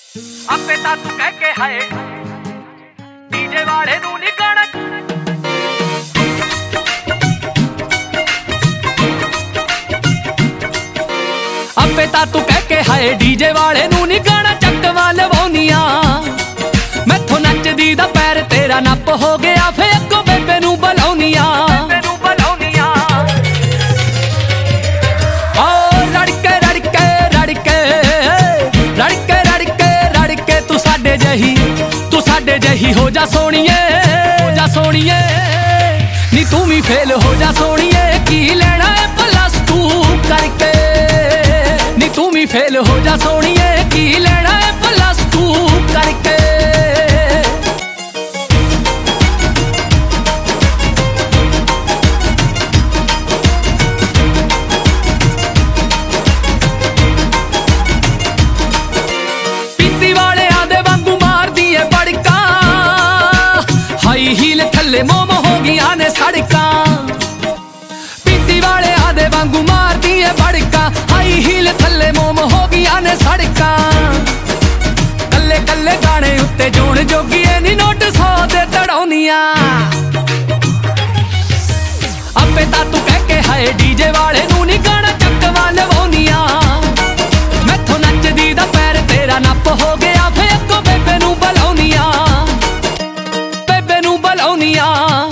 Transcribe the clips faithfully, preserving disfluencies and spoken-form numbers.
ਆਪੇ ਤਾਂ ਤੂੰ ਕਹਿ ਕੇ ਹਾਏ ਡੀਜੇ ਵਾਲੇ ਨੂੰ ਨੀ ਗਾਣਾ ਆਪੇ ਤਾਂ ਤੂੰ ਕਹਿ ਕੇ ਹਾਏ ਡੀਜੇ ਵਾਲੇ ਨੂੰ ਨੀ ਗਾਣਾ ਚੱਕਵਾ ਲਵਾਉਣੀਆਂ ਮੈਥੋਂ ਨੱਚਦੀ ਦਾ ਪੈਰ ਤੇਰਾ ਨੱਪ ਹੋ ਗਿਆ ਫੇ ਅੱਗੋਂ ਬੇਬੇ ਨੂੰ ਬੁਲਾਉਣੀਆਂ ਬੇਬੇ ਨੂੰ ਬੁਲਾਉਣੀਆਂ ਓ ਰੜਕੇ ਰੜਕੇ ਰੜਕੇ ਰੜਕੇ ਰੜਕੇ ਰੜਕੇ ਤੂੰ ਸਾਡੇ ਜਹੀ ਤੂੰ ਸਾਡੇ ਜਹੀ ਹੋ ਜਾ ਸੋਣੀਏ ਹੋ ਜਾ ਸੋਣੀਏ ਨੀ ਤੂੰ ਵੀ ਫੇਲ ਹੋ ਜਾ ਸੋਣੀਏ ਕੀ ਲੈਣਾ ਏ ਪਲੱਸ ਟੂ ਕਰਕੇ ਨੀ ਤੂੰ ਵੀ ਫੇਲ ਹੋ ਜਾ ਸੋਣੀਏ ਕੀ ਲੈਣਾ ਏ ਪਲੱਸ ਟੂ ਕਰਕੇ ਪੀਤੀ ਵਾਲਿਆਂ ਦੇ ਵਾਂਗੂ ਮਾਰਦੀ ਏ ਬੜਕਾ ਹਾਈ ਹੀਲ ਥੱਲੇ ਮੋਮ ਹੋ ਗਈਆਂ ਨੇ ਸੜਕਾਂ ਪੀਤੀ ਵਾਲਿਆਂ ਦੇ ਵਾਂਗੂ ਮਾਰਦੀ ਏ ਬੜਕਾ ਹਾਈ ਹੀਲ ਥੱਲੇ ਮੋਮ ਹੋ ਗਈਆਂ ਨੇ ਸੜਕਾਂ ਕੱਲੇ ਕੱਲੇ ਗਾਣੇ ਉੱਤੇ ਜੂਣ ਜੋਗੀਏ ਨੀ ਨੋਟ ਸੌ ਦੇ ਤੜਾਉਣੀਆਂ ਆਪੇ ਤਾਂ ਤੂੰ ਕਹਿ ਕੇ ਹਾਏ ਡੀਜੇ ਵਾਲੇ ਨੂੰ ਨੀ ਗਾਣਾ ਚੱਕਵਾ ਲਵਾਉਣੀਆਂ ਮੈਥੋਂ ਨੱਚਦੀ ਦਾ ਪੈਰ ਤੇਰਾ ਨੱਪ ਹੋ ਗਿਆ ਫੇ ਅੱਗੋਂ ਬੇਬੇ ਨੂੰ ਬੁਲਾਉਣੀਆਂ ਬੇਬੇ ਨੂੰ ਬੁਲਾਉਣੀਆਂ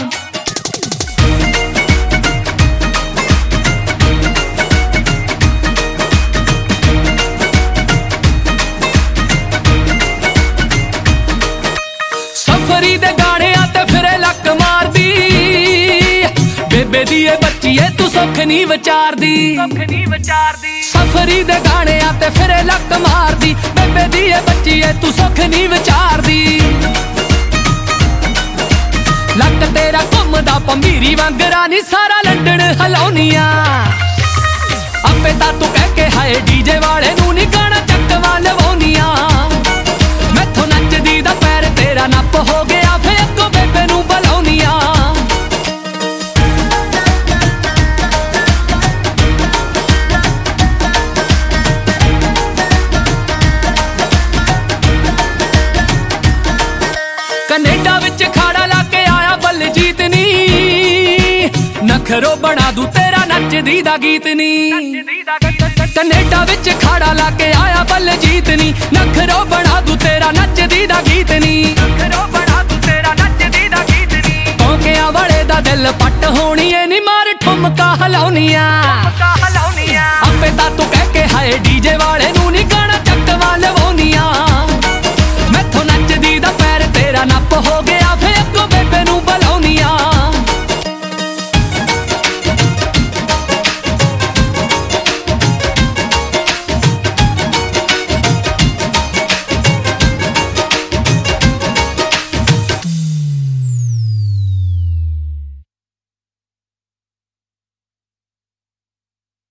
ਸਫਰੀ ਦੇ ਗਾਣਿਆਂ ਤੇ ਫਿਰੇ ਲੱਕ ਮਾਰਦੀ ਬੇਬੇ ਦੀ ਏ ਬੱਚੀ ਏ ਤੂੰ ਸੁੱਖ ਨੀ ਵਿਚਾਰਦੀ ਸੁੱਖ ਨੀ ਵਿਚਾਰਦੀ ਸਫਰੀ ਦੇ ਗਾਣਿਆਂ ਤੇ ਫਿਰੇ ਲੱਕ ਮਾਰਦੀ ਬੇਬੇ ਦੀ ਏ ਬੱਚੀ ਏ ਤੂੰ ਸੁੱਖ ਨੀ ਵਿਚਾਰਦੀ ਲੱਕ ਤੇਰਾ ਘੁੰਮਦਾ ਪੰਭੀਰੀ ਵਾਂਗਰਾ ਨੀ ਸਾਰਾ ਲੰਡਨ ਹਲਾਉਣੀਆਂ ਆਪੇ ਤਾਂ ਤੂੰ ਕਹਿ ਕੇ ਹਾਏ ਡੀਜੇ ਵਾਲੇ ਨੂੰ ਨੀ ਗਾਣਾ ਚੱਕਵਾ ਲਵਾਉਣੀਆਂ ਮੈਥੋਂ ਨੱਚਦੀ ਦਾ ਪੈਰ ਤੇਰਾ ਨੱਪ ਹੋ ਗਿਆ ਫੇ ਅੱਗੋਂ ਬੇਬੇ ਨੂੰ ਬੁਲਾਉਣੀਆਂ ਕੈਨੇਡਾ ਵਿੱਚ ਖਾੜਾ ਲਾ ਕੇ ਆਇਆ ਬਲਜੀਤ ਨੀ ਨਖਰੋ ਬਣਾ ਦੂ ਤੇਰਾ ਨੱਚਦੀ ਦਾ ਗੀਤ ਨੀ ਕੈਨੇਡਾ ਵਿੱਚ ਖਾੜਾ ਲਾ ਕੇ ਆਇਆ ਬਲਜੀਤ ਨੀ ਨਖਰੋ ਬਣਾ ਦੂ ਤੇਰਾ ਨੱਚਦੀ ਦਾ ਗੀਤ ਨੀ ਨਖਰੋ ਬਣਾ ਦੂ ਤੇਰਾ ਨੱਚਦੀ ਦਾ ਗੀਤ ਨੀ ਕੌਂਕਿਆਂ ਵਾਲੇ ਦਾ ਦਿਲ ਪੱਟ ਹੋਣੀ ਏ ਨੀ ਮਾਰ ਠੁਮਕਾ ਹਲਾਉਣੀਆਂ ਠੁਮਕਾ ਹਲਾਉਣੀਆਂ ਆਪੇ ਤਾਂ ਤੂੰ ਕਹਿ ਕੇ ਹਾਏ ਡੀਜੇ ਵਾਲੇ ਨੂੰ ਨੀ ਗਾਣਾ